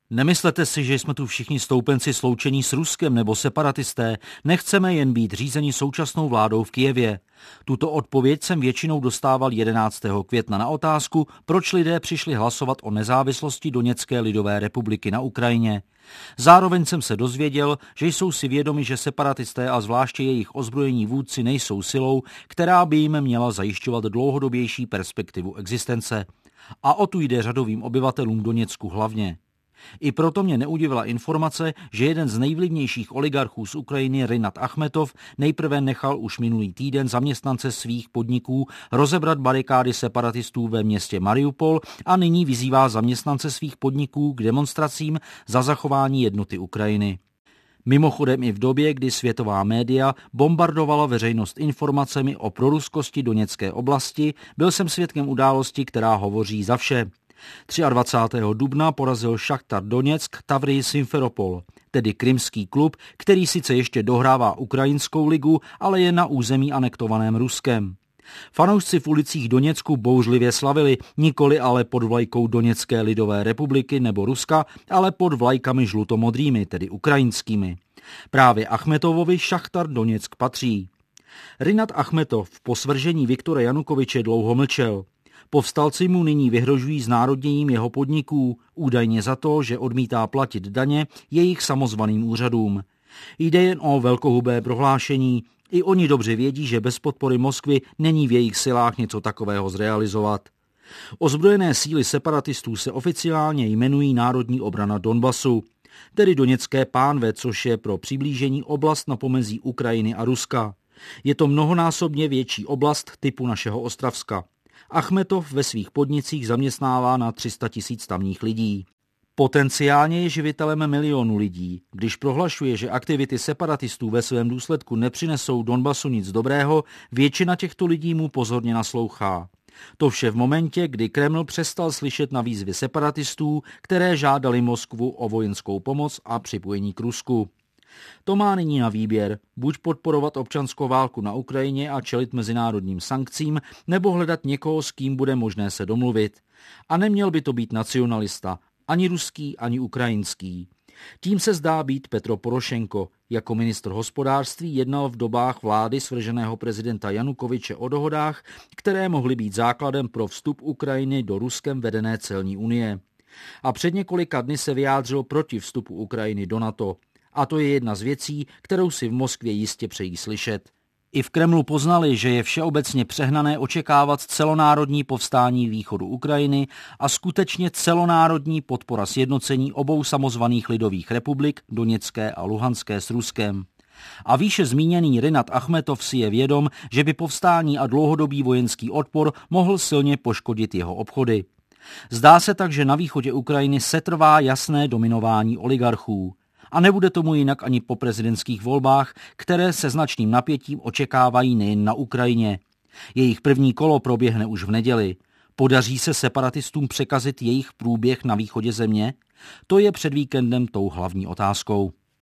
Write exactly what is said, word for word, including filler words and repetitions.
Nemyslete si, že jsme tu všichni stoupenci sloučení s Ruskem nebo separatisté, nechceme jen být řízeni současnou vládou v Kyjevě. Tuto odpověď jsem většinou dostával jedenáctého května na otázku, proč lidé přišli hlasovat o nezávislosti Doněcké lidové republiky na Ukrajině. Zároveň jsem se dozvěděl, že jsou si vědomi, že separatisté a zvláště jejich ozbrojení vůdci nejsou silou, která by jim měla zajišťovat dlouhodobější perspektivu existence. A o tu jde řadovým obyvatelům Doněcku hlavně. I proto mě neudivila informace, že jeden z nejvlivnějších oligarchů z Ukrajiny, Rinat Achmetov, nejprve nechal už minulý týden zaměstnance svých podniků rozebrat barikády separatistů ve městě Mariupol a nyní vyzývá zaměstnance svých podniků k demonstracím za zachování jednoty Ukrajiny. Mimochodem i v době, kdy světová média bombardovala veřejnost informacemi o proruskosti Doněcké oblasti, byl jsem svědkem události, která hovoří za vše. dvacátého třetího dubna porazil Šachtar Doněck Tavrii Simferopol, tedy krymský klub, který sice ještě dohrává ukrajinskou ligu, ale je na území anektovaném Ruskem. Fanoušci v ulicích Doněcku bouřlivě slavili, nikoli ale pod vlajkou Doněcké lidové republiky nebo Ruska, ale pod vlajkami žlutomodrými, tedy ukrajinskými. Právě Achmetovovi Šachtar Doněck patří. Rinat Achmetov po svržení Viktora Janukovyče dlouho mlčel. Povstalci mu nyní vyhrožují znárodněním jeho podniků, údajně za to, že odmítá platit daně jejich samozvaným úřadům. Jde jen o velkohubé prohlášení. I oni dobře vědí, že bez podpory Moskvy není v jejich silách něco takového zrealizovat. Ozbrojené síly separatistů se oficiálně jmenují Národní obrana Donbasu, tedy Doněcké pánve, což je pro přiblížení oblast na pomezí Ukrajiny a Ruska. Je to mnohonásobně větší oblast typu našeho Ostravska. Achmetov ve svých podnicích zaměstnává na tři sta tisíc tamních lidí. Potenciálně je živitelem milionu lidí. Když prohlašuje, že aktivity separatistů ve svém důsledku nepřinesou Donbasu nic dobrého, většina těchto lidí mu pozorně naslouchá. To vše v momentě, kdy Kreml přestal slyšet na výzvy separatistů, které žádali Moskvu o vojenskou pomoc a připojení k Rusku. To má nyní na výběr, buď podporovat občanskou válku na Ukrajině a čelit mezinárodním sankcím, nebo hledat někoho, s kým bude možné se domluvit. A neměl by to být nacionalista, ani ruský, ani ukrajinský. Tím se zdá být Petro Porošenko. Jako ministr hospodářství jednal v dobách vlády svrženého prezidenta Janukovyče o dohodách, které mohly být základem pro vstup Ukrajiny do Ruskem vedené celní unie. A před několika dny se vyjádřil proti vstupu Ukrajiny do NATO. A to je jedna z věcí, kterou si v Moskvě jistě přejí slyšet. I v Kremlu poznali, že je všeobecně přehnané očekávat celonárodní povstání východu Ukrajiny a skutečně celonárodní podpora sjednocení obou samozvaných lidových republik, Doněcké a Luhanské s Ruskem. A výše zmíněný Rinat Achmetov si je vědom, že by povstání a dlouhodobý vojenský odpor mohl silně poškodit jeho obchody. Zdá se tak, že na východě Ukrajiny setrvá jasné dominování oligarchů. A nebude tomu jinak ani po prezidentských volbách, které se značným napětím očekávají nejen na Ukrajině. Jejich první kolo proběhne už v neděli. Podaří se separatistům překazit jejich průběh na východě země? To je před víkendem tou hlavní otázkou.